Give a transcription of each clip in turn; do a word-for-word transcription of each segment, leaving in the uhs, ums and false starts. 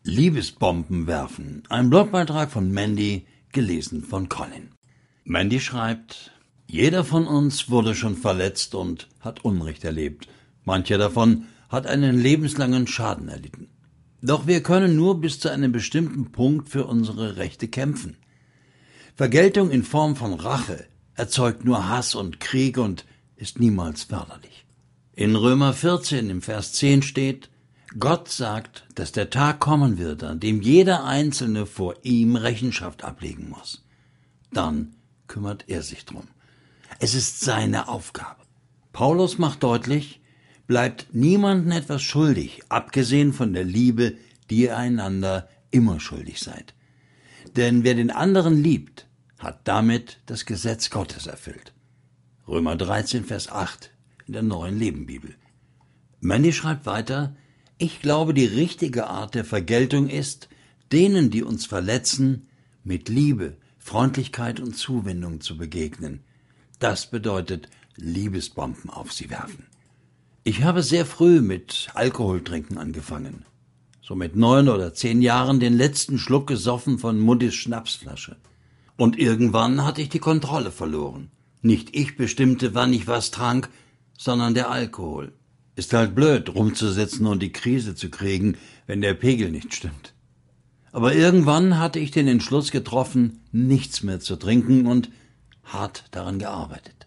Liebesbomben werfen. Ein Blogbeitrag von Mandy, gelesen von Colin. Mandy schreibt: Jeder von uns wurde schon verletzt und hat Unrecht erlebt. Mancher davon hat einen lebenslangen Schaden erlitten. Doch wir können nur bis zu einem bestimmten Punkt für unsere Rechte kämpfen. Vergeltung in Form von Rache erzeugt nur Hass und Krieg und ist niemals förderlich. In Römer vierzehn im Vers zehn steht: Gott sagt, dass der Tag kommen wird, an dem jeder Einzelne vor ihm Rechenschaft ablegen muss. Dann kümmert er sich drum. Es ist seine Aufgabe. Paulus macht deutlich: Bleibt niemandem etwas schuldig, abgesehen von der Liebe, die ihr einander immer schuldig seid. Denn wer den anderen liebt, hat damit das Gesetz Gottes erfüllt. Römer dreizehn, Vers acht in der Neuen Lebenbibel. Mandy schreibt weiter: Ich glaube, die richtige Art der Vergeltung ist, denen, die uns verletzen, mit Liebe, Freundlichkeit und Zuwendung zu begegnen. Das bedeutet Liebesbomben auf sie werfen. Ich habe sehr früh mit Alkoholtrinken angefangen. So mit neun oder zehn Jahren den letzten Schluck gesoffen von Muttis Schnapsflasche. Und irgendwann hatte ich die Kontrolle verloren. Nicht ich bestimmte, wann ich was trank, sondern der Alkohol. Ist halt blöd, rumzusitzen und die Krise zu kriegen, wenn der Pegel nicht stimmt. Aber irgendwann hatte ich den Entschluss getroffen, nichts mehr zu trinken und hart daran gearbeitet.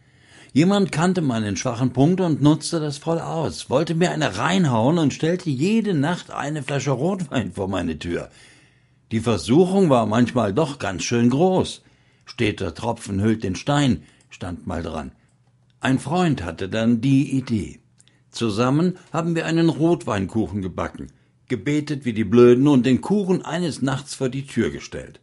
Jemand kannte meinen schwachen Punkt und nutzte das voll aus, wollte mir eine reinhauen und stellte jede Nacht eine Flasche Rotwein vor meine Tür. Die Versuchung war manchmal doch ganz schön groß. Steter Tropfen hüllt den Stein, stand mal dran. Ein Freund hatte dann die Idee. Zusammen haben wir einen Rotweinkuchen gebacken, gebetet wie die Blöden und den Kuchen eines Nachts vor die Tür gestellt.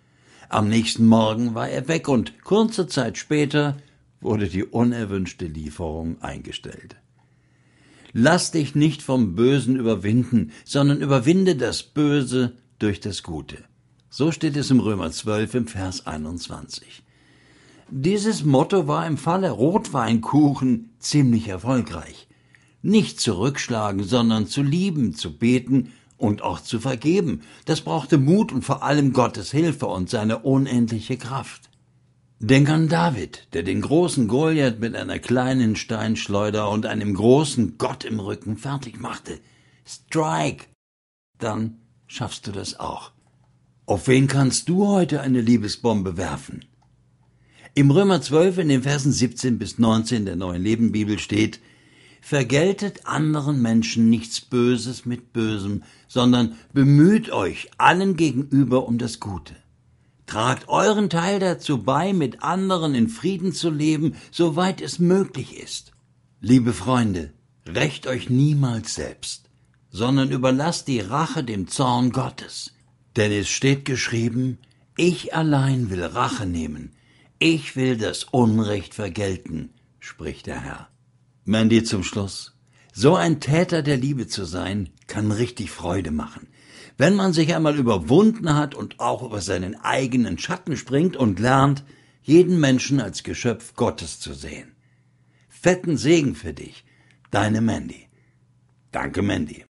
Am nächsten Morgen war er weg und kurze Zeit später wurde die unerwünschte Lieferung eingestellt. Lass dich nicht vom Bösen überwinden, sondern überwinde das Böse durch das Gute. So steht es im Römer zwölf im Vers einundzwanzig. Dieses Motto war im Falle Rotweinkuchen ziemlich erfolgreich. Nicht zurückschlagen, sondern zu lieben, zu beten und auch zu vergeben. Das brauchte Mut und vor allem Gottes Hilfe und seine unendliche Kraft. Denk an David, der den großen Goliath mit einer kleinen Steinschleuder und einem großen Gott im Rücken fertig machte. Strike! Dann schaffst du das auch. Auf wen kannst du heute eine Liebesbombe werfen? Im Römer zwölf in den Versen siebzehn bis neunzehn der Neuen Lebenbibel steht: Vergeltet anderen Menschen nichts Böses mit Bösem, sondern bemüht euch allen gegenüber um das Gute. Tragt euren Teil dazu bei, mit anderen in Frieden zu leben, soweit es möglich ist. Liebe Freunde, rächt euch niemals selbst, sondern überlasst die Rache dem Zorn Gottes. Denn es steht geschrieben: Ich allein will Rache nehmen, ich will das Unrecht vergelten, spricht der Herr. Mandy zum Schluss: So ein Täter der Liebe zu sein, kann richtig Freude machen. Wenn man sich einmal überwunden hat und auch über seinen eigenen Schatten springt und lernt, jeden Menschen als Geschöpf Gottes zu sehen. Fetten Segen für dich, deine Mandy. Danke, Mandy.